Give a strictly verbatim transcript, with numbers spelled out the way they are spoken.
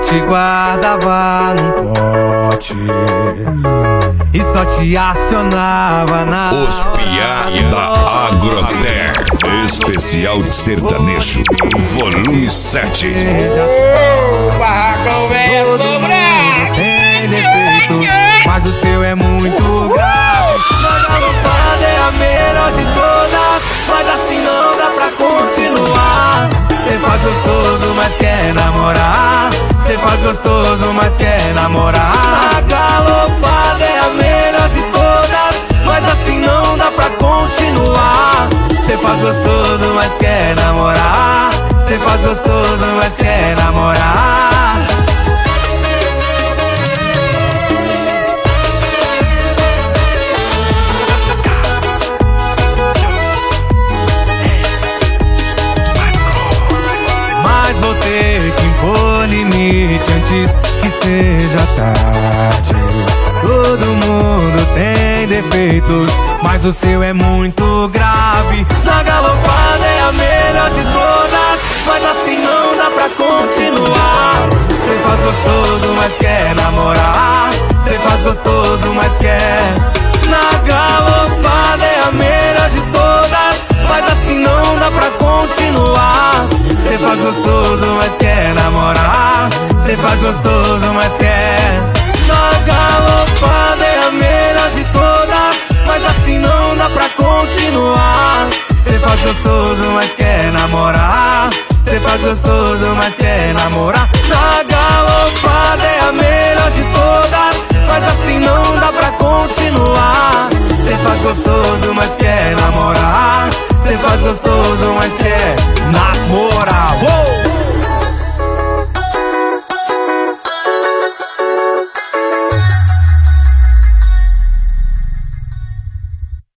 te guardava num pote e só te acionava na Os piá da Agroter, especial de sertanejo, volume sete. O barracão velho sobrar. Tem defeitos, mas o seu é muito grave. Na galopada é a melhor de todas, mas assim não dá pra continuar. Cê faz gostoso, mas quer namorar. Cê faz gostoso, mas quer namorar. A galopada é a melhor de todas, mas assim não dá pra continuar. Cê faz gostoso, mas quer namorar. Cê faz gostoso, mas quer namorar. Mas vou ter que impor limite antes que seja tarde. Todo mundo tem defeitos, mas o seu é muito grave. Na galopada é a melhor de todas, mas assim não dá pra continuar. Cê faz gostoso, mas quer namorar. Cê faz gostoso, mas quer. Na galopada é a melhor de todas, mas assim não dá pra continuar. Cê faz gostoso, mas quer namorar. Cê faz gostoso, mas quer. Na galopada é a melhor de todas, mas assim não dá pra continuar. Cê faz gostoso, mas quer namorar. Cê faz gostoso, mas quer namorar. Na galopada é a melhor de todas, mas assim não dá pra continuar. Cê faz gostoso